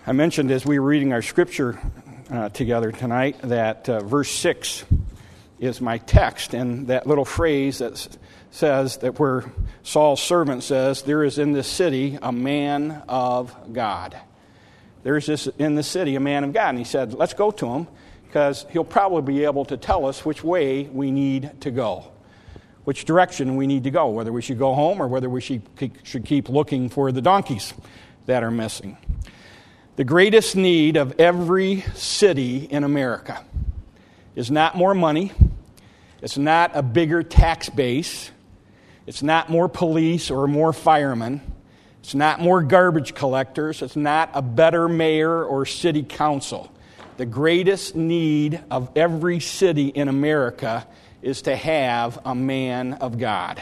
I mentioned as we were reading our scripture together tonight that verse 6 is my text, and that little phrase that says that where Saul's servant says, there is in this city a man of God. There is this in the city a man of God. And he said, let's go to him, because he'll probably be able to tell us which way we need to go, which direction we need to go, whether we should go home or whether we should keep looking for the donkeys that are missing. The greatest need of every city in America is not more money. It's not a bigger tax base. It's not more police or more firemen. It's not more garbage collectors. It's not a better mayor or city council. The greatest need of every city in America is to have a man of God.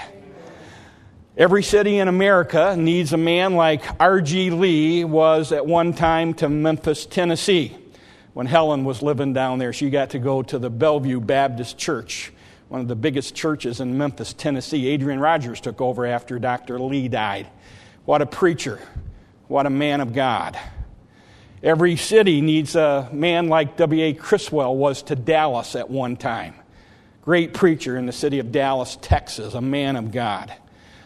Every city in America needs a man like R.G. Lee was at one time to Memphis, Tennessee. When Helen was living down there, she got to go to the Bellevue Baptist Church, one of the biggest churches in Memphis, Tennessee. Adrian Rogers took over after Dr. Lee died. What a preacher. What a man of God. Every city needs a man like W.A. Criswell was to Dallas at one time. Great preacher in the city of Dallas, Texas, a man of God.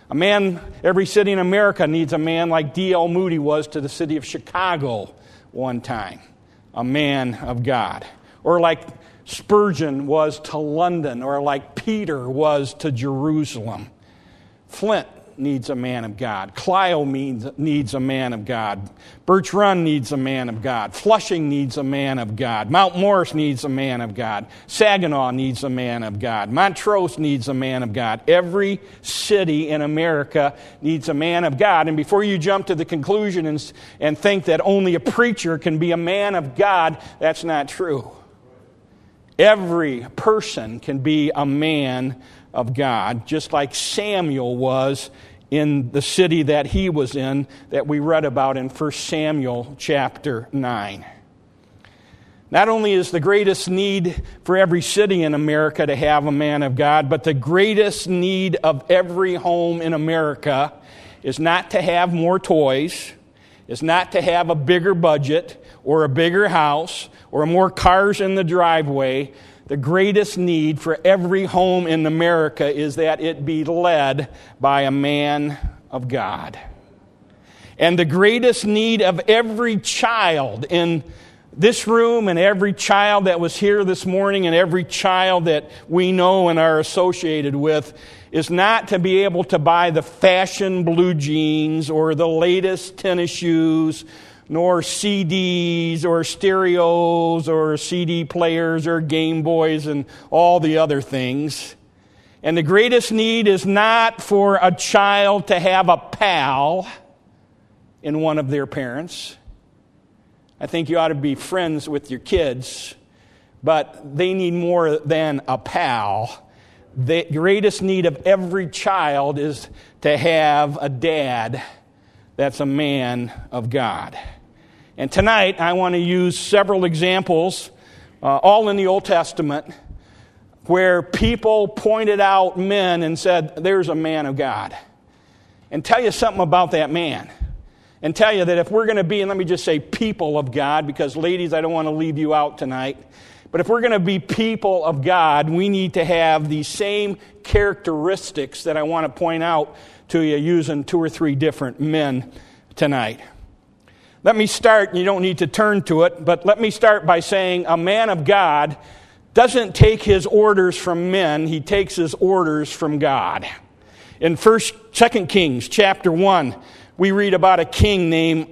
Every city in America needs a man like D.L. Moody was to the city of Chicago one time, a man of God. Or like Spurgeon was to London, or like Peter was to Jerusalem. Flint needs a man of God. Clio needs a man of God. Birch Run needs a man of God. Flushing needs a man of God. Mount Morris needs a man of God. Saginaw needs a man of God. Montrose needs a man of God. Every city in America needs a man of God. And before you jump to the conclusion and think that only a preacher can be a man of God, that's not true. Every person can be a man of God, just like Samuel was in the city that he was in, that we read about in 1 Samuel chapter 9. Not only is the greatest need for every city in America to have a man of God, but the greatest need of every home in America is not to have more toys, is not to have a bigger budget or a bigger house or more cars in the driveway. The greatest need for every home in America is that it be led by a man of God. And the greatest need of every child in this room, and every child that was here this morning, and every child that we know and are associated with, is not to be able to buy the fashion blue jeans or the latest tennis shoes, nor CDs or stereos or CD players or Game Boys and all the other things. And the greatest need is not for a child to have a pal in one of their parents. I think you ought to be friends with your kids, but they need more than a pal. The greatest need of every child is to have a dad that's a man of God. And tonight, I want to use several examples, all in the Old Testament, where people pointed out men and said, there's a man of God. And tell you something about that man. And tell you that if we're going to be, and let me just say people of God, because ladies, I don't want to leave you out tonight. But if we're going to be people of God, we need to have the same characteristics that I want to point out to you using 2 or 3 different men tonight. Let me start, you don't need to turn to it, but let me start by saying a man of God doesn't take his orders from men, he takes his orders from God. In 2 Kings chapter 1, we read about a king named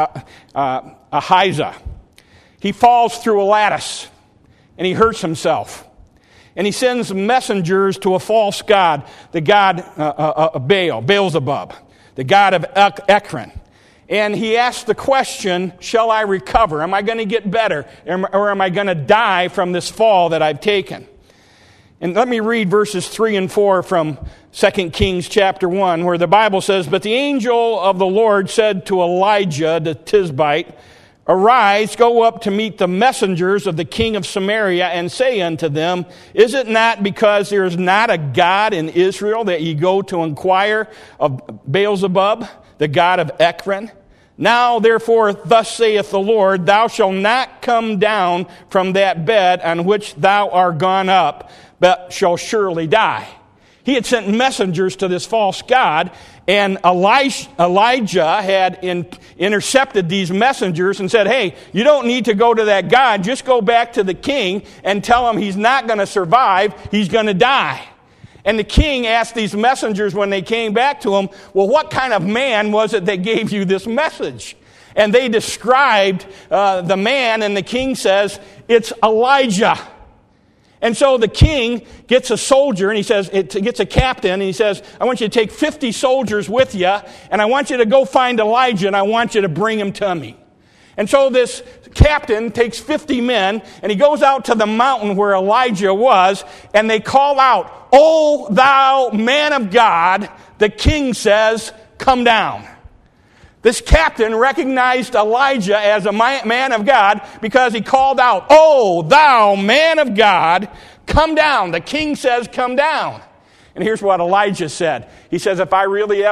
Ahijah. He falls through a lattice and he hurts himself. And he sends messengers to a false god, the god Beelzebub, the god of Ekron. And he asked the question, shall I recover? Am I going to get better? Or am I going to die from this fall that I've taken? And let me read verses 3 and 4 from 2 Kings chapter 1, where the Bible says, but the angel of the Lord said to Elijah the Tishbite, arise, go up to meet the messengers of the king of Samaria, and say unto them, is it not because there is not a God in Israel that ye go to inquire of Beelzebub, the god of Ekron? Now, therefore, thus saith the Lord, thou shalt not come down from that bed on which thou art gone up, but shall surely die. He had sent messengers to this false god, and Elijah had intercepted these messengers and said, hey, you don't need to go to that god. Just go back to the king and tell him he's not going to survive. He's going to die. And the king asked these messengers when they came back to him, well, what kind of man was it that gave you this message? And they described the man, and the king says, it's Elijah. And so the king gets a soldier, and he says, gets a captain, and he says, I want you to take 50 soldiers with you, and I want you to go find Elijah, and I want you to bring him to me. And so this captain takes 50 men, and he goes out to the mountain where Elijah was, and they call out, O thou man of God, the king says, come down. This captain recognized Elijah as a man of God because he called out, O thou man of God, come down. The king says, come down. And here's what Elijah said. He says, if I really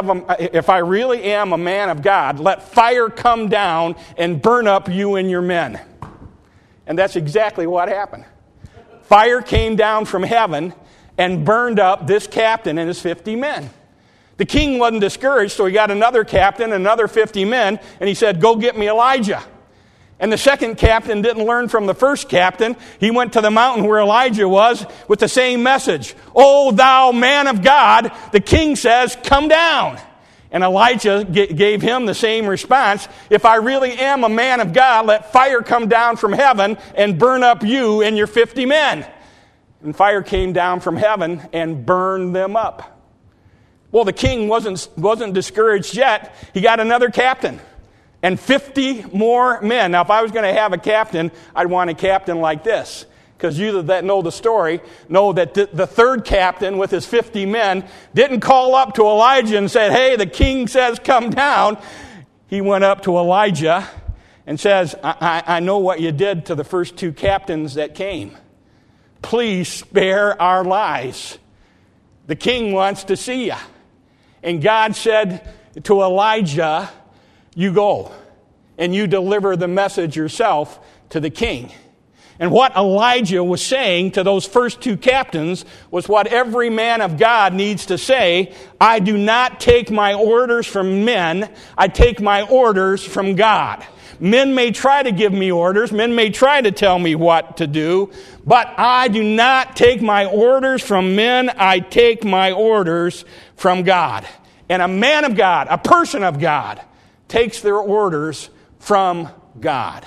am a man of God, let fire come down and burn up you and your men. And that's exactly what happened. Fire came down from heaven and burned up this captain and his 50 men. The king wasn't discouraged, so he got another captain, another 50 men, and he said, go get me Elijah. And the second captain didn't learn from the first captain. He went to the mountain where Elijah was with the same message. O thou man of God, the king says, come down. And Elijah gave him the same response. If I really am a man of God, let fire come down from heaven and burn up you and your 50 men. And fire came down from heaven and burned them up. Well, the king wasn't discouraged yet. He got another captain and 50 more men. Now, if I was going to have a captain, I'd want a captain like this. Because you that know the story know that the third captain with his 50 men didn't call up to Elijah and said, hey, the king says come down. He went up to Elijah and says, I know what you did to the first two captains that came. Please spare our lives. The king wants to see you. And God said to Elijah, you go and you deliver the message yourself to the king. And what Elijah was saying to those first two captains was what every man of God needs to say. I do not take my orders from men. I take my orders from God. Men may try to give me orders. Men may try to tell me what to do. But I do not take my orders from men. I take my orders from God. And a man of God, a person of God, takes their orders from God.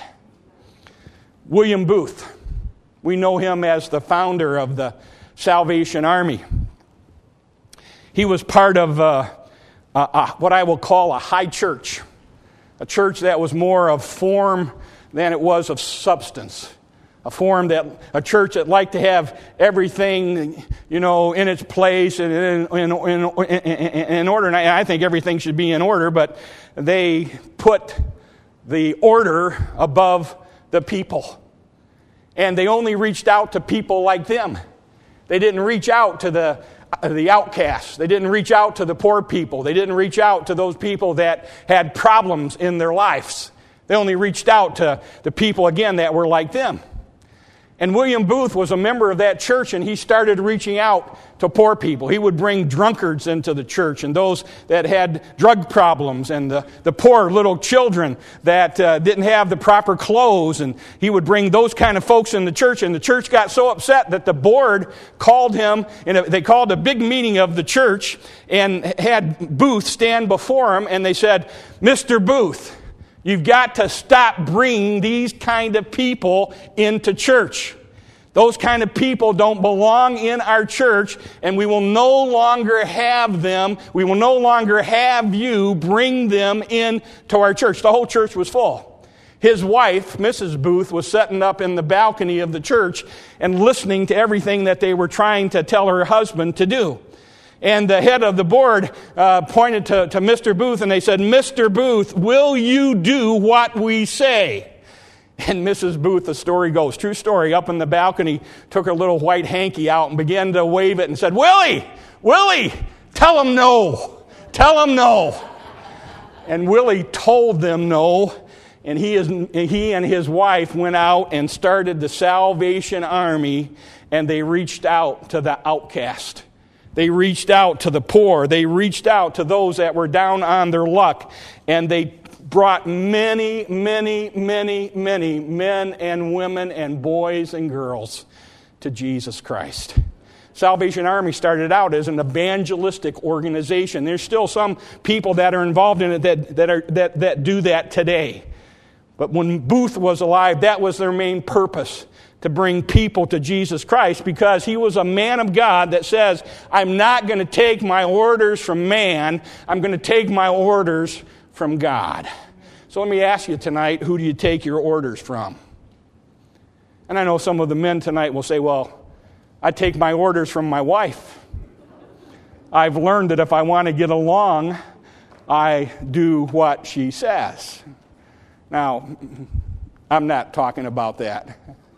William Booth. We know him as the founder of the Salvation Army. He was part of what I will call a high church. A church that was more of form than it was of substance. A church that liked to have everything, in its place and in order. And I think everything should be in order, but they put the order above the people. And they only reached out to people like them. They didn't reach out to the outcasts. They didn't reach out to the poor people. They didn't reach out to those people that had problems in their lives. They only reached out to the people, again, that were like them. And William Booth was a member of that church, and he started reaching out to poor people. He would bring drunkards into the church, and those that had drug problems, and the poor little children that didn't have the proper clothes, and he would bring those kind of folks in the church. And the church got so upset that the board called him, and they called a big meeting of the church, and had Booth stand before him, and they said, Mr. Booth, you've got to stop bringing these kind of people into church. Those kind of people don't belong in our church, and we will no longer have them. We will no longer have you bring them into our church. The whole church was full. His wife, Mrs. Booth, was sitting up in the balcony of the church and listening to everything that they were trying to tell her husband to do. And the head of the board pointed to Mr. Booth, and they said, Mr. Booth, will you do what we say? And Mrs. Booth, the story goes, true story, up in the balcony, took her little white hanky out and began to wave it and said, Willie, tell him no. Tell him no. And Willie told them no, and he and his wife went out and started the Salvation Army, and they reached out to the outcast. They reached out to the poor. They reached out to those that were down on their luck, and they brought many, many, many, many men and women and boys and girls to Jesus Christ. Salvation Army started out as an evangelistic organization. There's still some people that are involved in it that do that today. But when Booth was alive, that was their main purpose, to bring people to Jesus Christ, because he was a man of God that says, I'm not going to take my orders from man, I'm going to take my orders from God. So let me ask you tonight, who do you take your orders from? And I know some of the men tonight will say, well, I take my orders from my wife. I've learned that if I want to get along, I do what she says. Now, I'm not talking about that.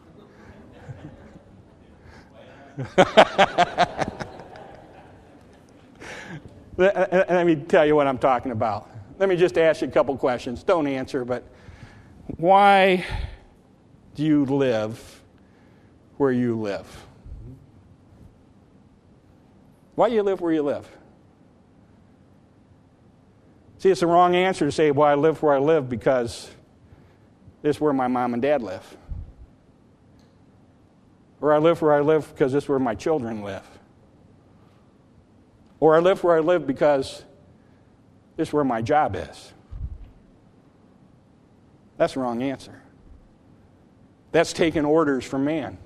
Let me tell you what I'm talking about. Let me just ask you a couple questions. Don't answer, but why do you live where you live? Why do you live where you live? See, it's the wrong answer to say, well, I live where I live because this is where my mom and dad live. Or I live where I live because this is where my children live. Or I live where I live because this is where my job is. That's the wrong answer. That's taking orders from man.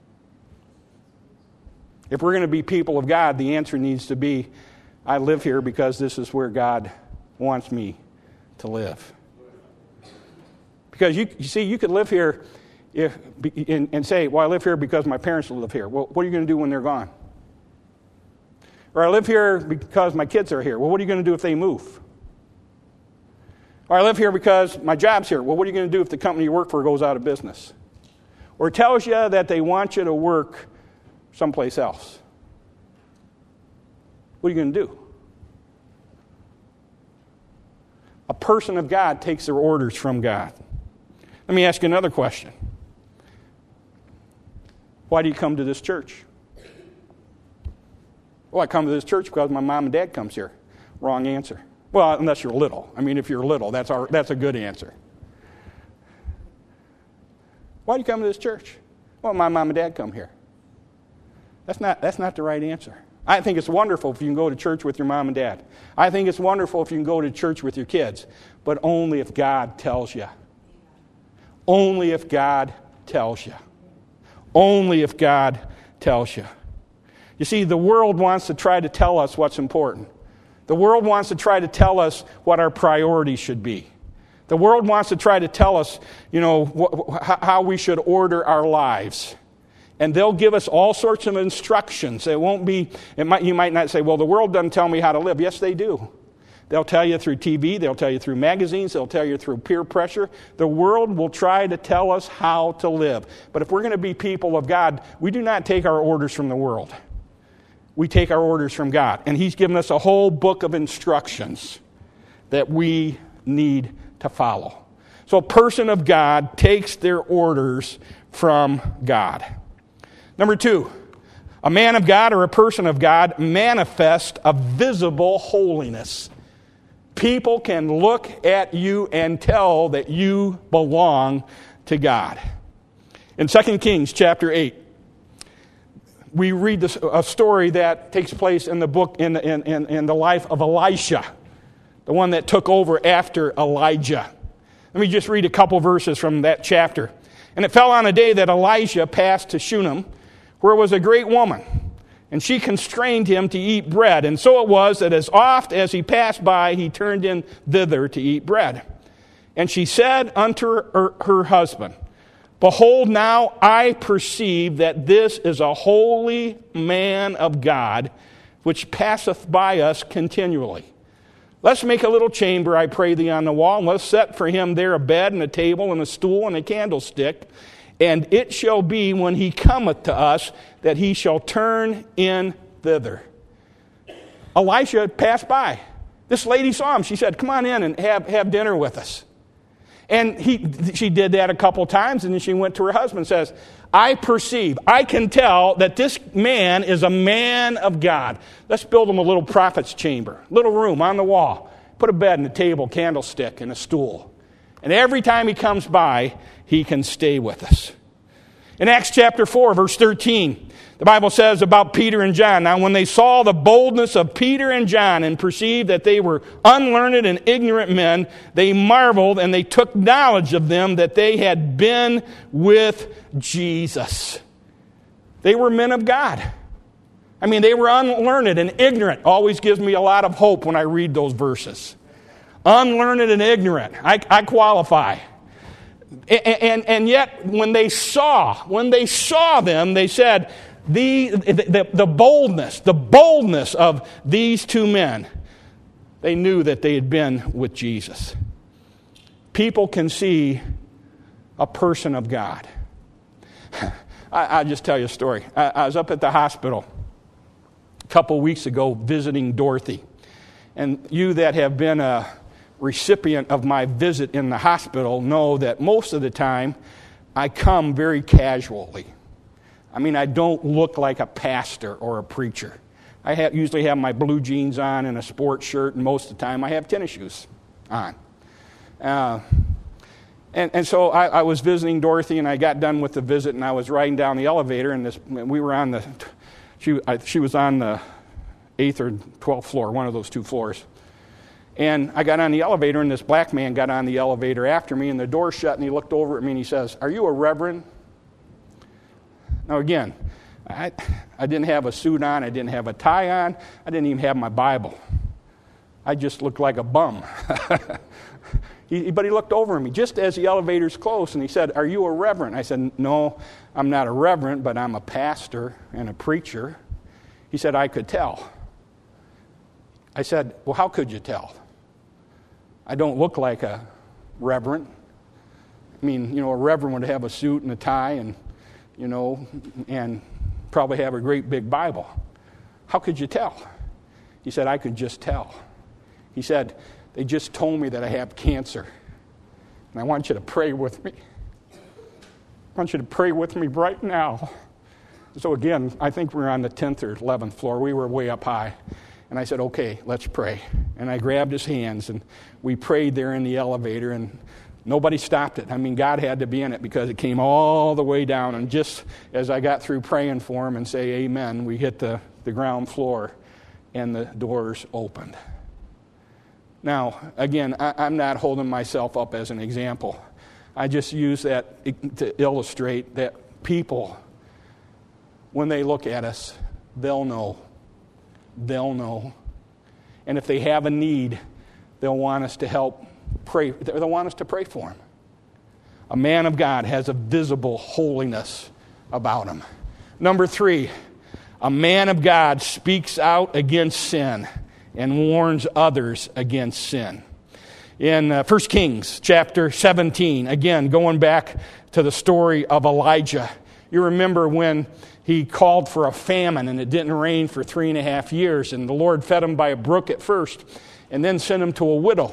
If we're going to be people of God, the answer needs to be, I live here because this is where God wants me to live. Because you see, you could live here and say, well, I live here because my parents live here. Well, what are you going to do when they're gone? Or I live here because my kids are here. Well, what are you going to do if they move? Or I live here because my job's here. Well, what are you going to do if the company you work for goes out of business? Or it tells you that they want you to work someplace else. What are you going to do? A person of God takes their orders from God. Let me ask you another question. Why do you come to this church? Well, I come to this church because my mom and dad comes here. Wrong answer. Well, unless you're little. I mean, if you're little, that's a good answer. Why do you come to this church? Well, my mom and dad come here. That's not the right answer. I think it's wonderful if you can go to church with your mom and dad. I think it's wonderful if you can go to church with your kids, but only if God tells you. Only if God tells you. Only if God tells you. You see, the world wants to try to tell us what's important. The world wants to try to tell us what our priorities should be. The world wants to try to tell us, how we should order our lives. And they'll give us all sorts of instructions. You might not say, well, the world doesn't tell me how to live. Yes, they do. They'll tell you through TV. They'll tell you through magazines. They'll tell you through peer pressure. The world will try to tell us how to live. But if we're going to be people of God, we do not take our orders from the world. We take our orders from God. And He's given us a whole book of instructions that we need to follow. So a person of God takes their orders from God. Number 2, a man of God or a person of God manifests a visible holiness. People can look at you and tell that you belong to God. In 2 Kings chapter 8, we read a story that takes place in the book in the life of Elisha, the one that took over after Elijah. Let me just read a couple verses from that chapter. And it fell on a day that Elisha passed to Shunem, where was a great woman, and she constrained him to eat bread. And so it was that as oft as he passed by, he turned in thither to eat bread. And she said unto her husband, Behold, now I perceive that this is a holy man of God, which passeth by us continually. Let's make a little chamber, I pray thee, on the wall, and let's set for him there a bed and a table and a stool and a candlestick. And it shall be when he cometh to us that he shall turn in thither. Elisha passed by. This lady saw him. She said, come on in and have dinner with us. And she did that a couple times, and then she went to her husband and says, I can tell that this man is a man of God. Let's build him a little prophet's chamber, little room on the wall. Put a bed and a table, candlestick, and a stool. And every time he comes by, he can stay with us. In Acts chapter 4, verse 13, the Bible says about Peter and John, now when they saw the boldness of Peter and John and perceived that they were unlearned and ignorant men, they marveled and they took knowledge of them that they had been with Jesus. They were men of God. I mean, they were unlearned and ignorant. Always gives me a lot of hope when I read those verses. Unlearned and ignorant. I qualify. And yet, when they saw them, they said, the boldness of these two men, they knew that they had been with Jesus. People can see a person of God. I'll just tell you a story. I was up at the hospital a couple weeks ago visiting Dorothy. And you that have been a recipient of my visit in the hospital know that most of the time I come very casually. I mean, I don't look like a pastor or a preacher. I usually have my blue jeans on and a sports shirt, and most of the time I have tennis shoes on. And so I was visiting Dorothy, and I got done with the visit, and I was riding down the elevator, and we were on she was on the 8th or 12th floor, one of those two floors. And I got on the elevator, and this black man got on the elevator after me, and the door shut, and he looked over at me, and he says, "Are you a reverend?" Now, again, I didn't have a suit on. I didn't have a tie on. I didn't even have my Bible. I just looked like a bum. But he looked over at me just as the elevator's closed, and he said, "Are you a reverend?" I said, "No, I'm not a reverend, but I'm a pastor and a preacher." He said, "I could tell." I said, "Well, how could you tell? I don't look like a reverend. I mean, a reverend would have a suit and a tie and probably have a great big Bible. How could you tell?" He said, "I could just tell." He said, "They just told me that I have cancer. And I want you to pray with me. I want you to pray with me right now." So again, I think we were on the 10th or 11th floor. We were way up high. And I said, "Okay, let's pray." And I grabbed his hands, and we prayed there in the elevator, and nobody stopped it. I mean, God had to be in it because it came all the way down. And just as I got through praying for him and say amen, we hit the ground floor, and the doors opened. Now, again, I'm not holding myself up as an example. I just use that to illustrate that people, when they look at us, they'll know. They'll know. And if they have a need, they'll want us to help pray. They'll want us to pray for them. A man of God has a visible holiness about him. Number 3, a man of God speaks out against sin and warns others against sin. In 1 Kings chapter 17, again, going back to the story of Elijah, you remember when he called for a famine and it didn't rain for 3.5 years, and the Lord fed him by a brook at first and then sent him to a widow.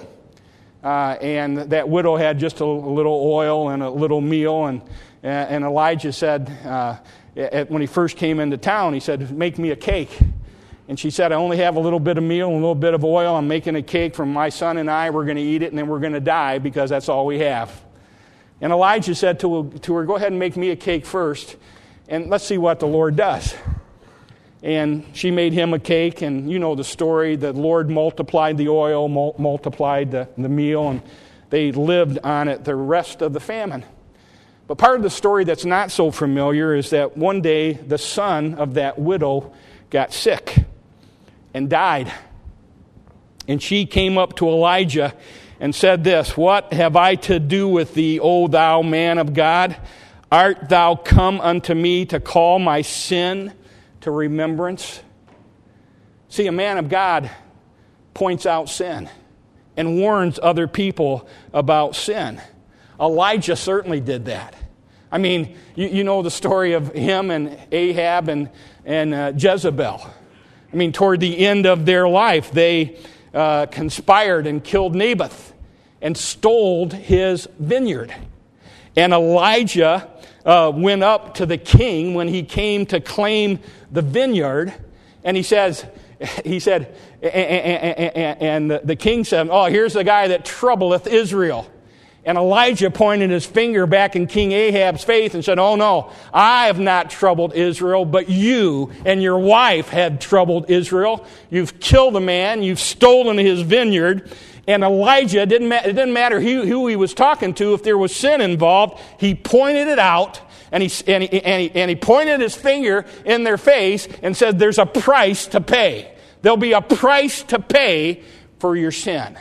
And that widow had just a little oil and a little meal, and Elijah said, when he first came into town, he said, "Make me a cake." And she said, "I only have a little bit of meal and a little bit of oil. I'm making a cake for my son and I. We're going to eat it, and then we're going to die because that's all we have." And Elijah said to her, "Go ahead and make me a cake first, and let's see what the Lord does." And she made him a cake, and you know the story. The Lord multiplied the oil, multiplied the meal, and they lived on it the rest of the famine. But part of the story that's not so familiar is that one day the son of that widow got sick and died. And she came up to Elijah and said this, "What have I to do with thee, O thou man of God? Art thou come unto me to call my sin to remembrance?" See, a man of God points out sin and warns other people about sin. Elijah certainly did that. I mean, you know the story of him and Ahab and Jezebel. I mean, toward the end of their life, they conspired and killed Naboth and stole his vineyard. And Elijah went up to the king when he came to claim the vineyard, and he said, and the king said, "Oh, here's the guy that troubleth Israel." And Elijah pointed his finger back in King Ahab's face and said, "Oh no, I have not troubled Israel, but you and your wife had troubled Israel. You've killed a man, you've stolen his vineyard." And Elijah, it didn't matter who he was talking to, if there was sin involved, he pointed it out, and he pointed his finger in their face and said, "There's a price to pay. There'll be a price to pay for your sin."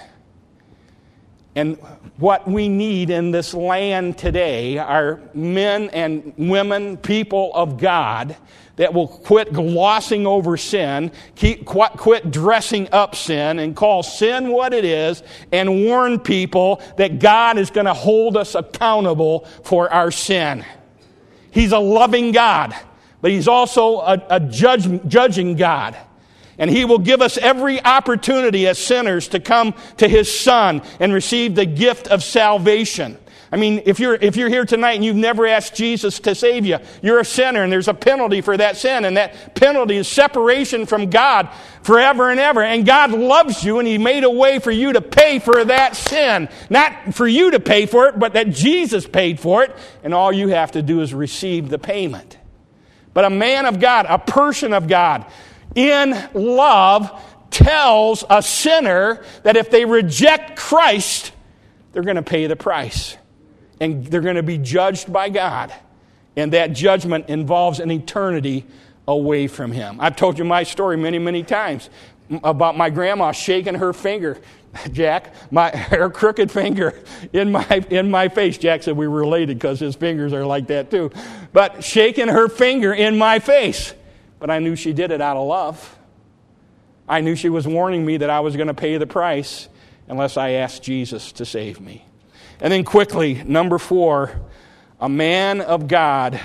And what we need in this land today are men and women, people of God, that will quit glossing over sin, quit dressing up sin, and call sin what it is, and warn people that God is going to hold us accountable for our sin. He's a loving God, but He's also a judging God. And He will give us every opportunity as sinners to come to His Son and receive the gift of salvation. I mean, if you're here tonight and you've never asked Jesus to save you, you're a sinner, and there's a penalty for that sin, and that penalty is separation from God forever and ever. And God loves you, and He made a way for you to pay for that sin. Not for you to pay for it, but that Jesus paid for it, and all you have to do is receive the payment. But a man of God, a person of God, in love, tells a sinner that if they reject Christ, they're going to pay the price. And they're going to be judged by God. And that judgment involves an eternity away from Him. I've told you my story many, many times about my grandma shaking her finger, Jack, her crooked finger in my face. Jack said we were related because his fingers are like that too. But shaking her finger in my face. But I knew she did it out of love. I knew she was warning me that I was going to pay the price unless I asked Jesus to save me. And then quickly, number 4, a man of God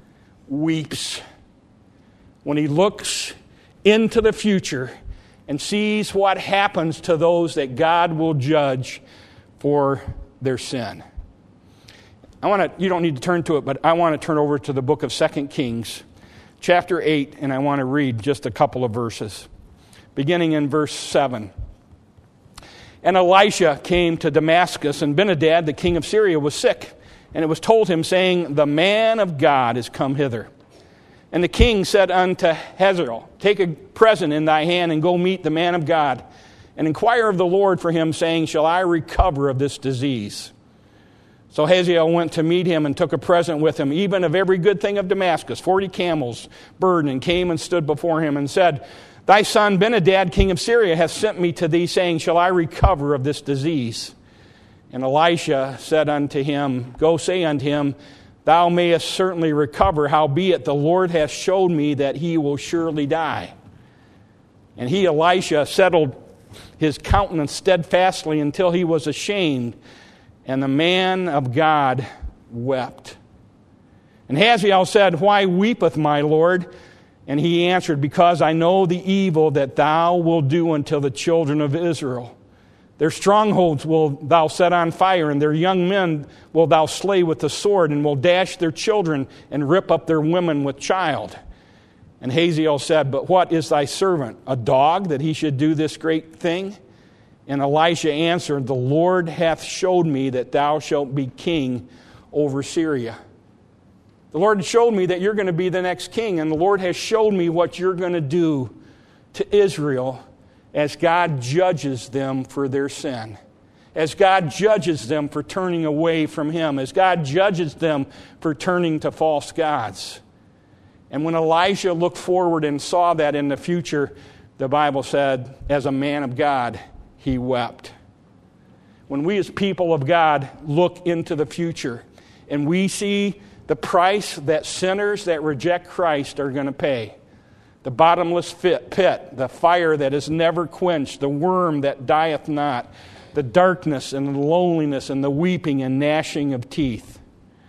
weeps when he looks into the future and sees what happens to those that God will judge for their sin. You don't need to turn to it, but I want to turn over to the book of 2 Kings, chapter 8, and I want to read just a couple of verses, beginning in verse 7. And Elisha came to Damascus, and Ben-Hadad, the king of Syria, was sick. And it was told him, saying, "The man of God is come hither." And the king said unto Hazael, "Take a present in thy hand, and go meet the man of God, and inquire of the Lord for him, saying, Shall I recover of this disease? So Hazael went to meet him, and took a present with him, even of every good thing of Damascus, 40 camels burdened, and came and stood before him, and said, Thy son Ben-Hadad, king of Syria, hath sent me to thee, saying, Shall I recover of this disease? And Elisha said unto him, Go say unto him, Thou mayest certainly recover, howbeit the Lord hath showed me that he will surely die. And he, Elisha, settled his countenance steadfastly until he was ashamed, and the man of God wept. And Hazael said, Why weepeth my Lord? And he answered, Because I know the evil that thou wilt do unto the children of Israel. Their strongholds will thou set on fire, and their young men will thou slay with the sword, and will dash their children, and rip up their women with child. And Hazael said, But what is thy servant, a dog, that he should do this great thing? And Elisha answered, The Lord hath showed me that thou shalt be king over Syria. The Lord showed me that you're going to be the next king, and the Lord has showed me what you're going to do to Israel as God judges them for their sin, as God judges them for turning away from Him, as God judges them for turning to false gods. And when Elisha looked forward and saw that in the future, the Bible said, as a man of God, he wept. When we as people of God look into the future and we see the price that sinners that reject Christ are going to pay, the bottomless pit, the fire that is never quenched, the worm that dieth not, the darkness and the loneliness and the weeping and gnashing of teeth.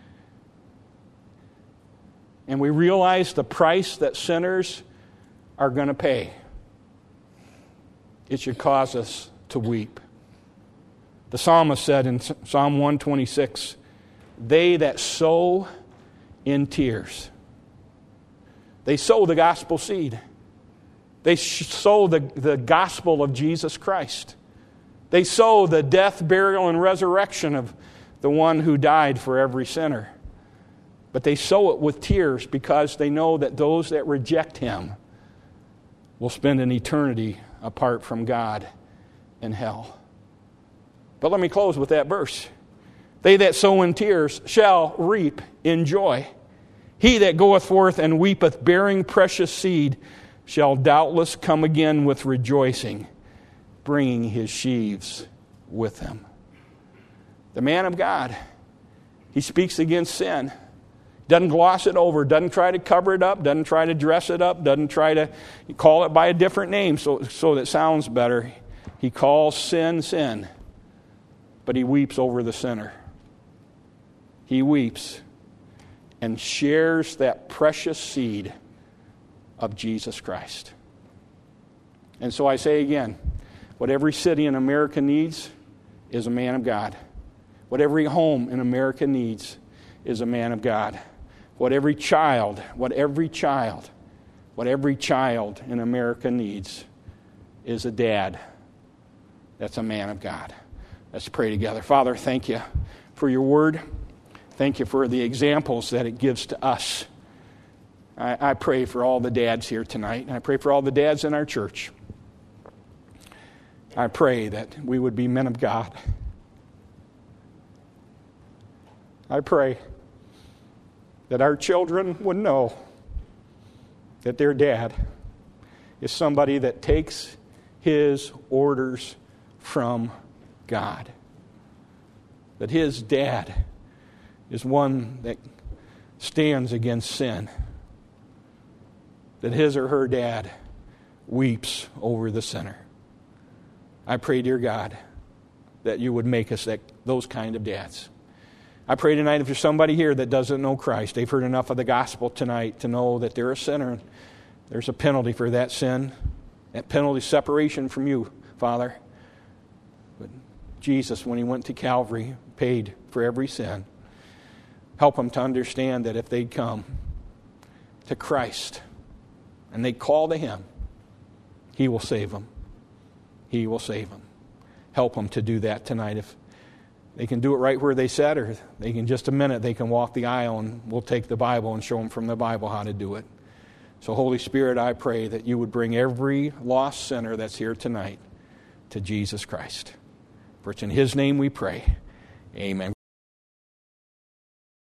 And we realize the price that sinners are going to pay. it should cause us to weep. The psalmist said in Psalm 126, they that sow in tears, they sow the gospel seed. They sow the gospel of Jesus Christ. They sow the death, burial, and resurrection of the one who died for every sinner. But they sow it with tears because they know that those that reject Him will spend an eternity apart from God in hell. But let me close with that verse. They that sow in tears shall reap in joy. He that goeth forth and weepeth, bearing precious seed, shall doubtless come again with rejoicing, bringing his sheaves with him. The man of God, he speaks against sin. Doesn't gloss it over, doesn't try to cover it up, doesn't try to dress it up, doesn't try to call it by a different name so that it sounds better. He calls sin, sin, but he weeps over the sinner. He weeps and shares that precious seed of Jesus Christ. And so I say again, what every city in America needs is a man of God. What every home in America needs is a man of God. What every child in America needs is a dad that's a man of God. Let's pray together. Father, thank you for your word. Thank you for the examples that it gives to us. I pray for all the dads here tonight. I pray for all the dads in our church. I pray that we would be men of God. I pray that our children would know that their dad is somebody that takes his orders from God. That his dad is one that stands against sin. That his or her dad weeps over the sinner. I pray, dear God, that you would make us those kind of dads. I pray tonight if there's somebody here that doesn't know Christ, they've heard enough of the gospel tonight to know that they're a sinner. There's a penalty for that sin. That penalty is separation from you, Father. But Jesus, when he went to Calvary, paid for every sin. Help them to understand that if they'd come to Christ and they call to him, he will save them. He will save them. Help them to do that tonight. If they can do it right where they sat, or they can just a minute, they can walk the aisle and we'll take the Bible and show them from the Bible how to do it. So Holy Spirit, I pray that you would bring every lost sinner that's here tonight to Jesus Christ. For it's in his name we pray. Amen.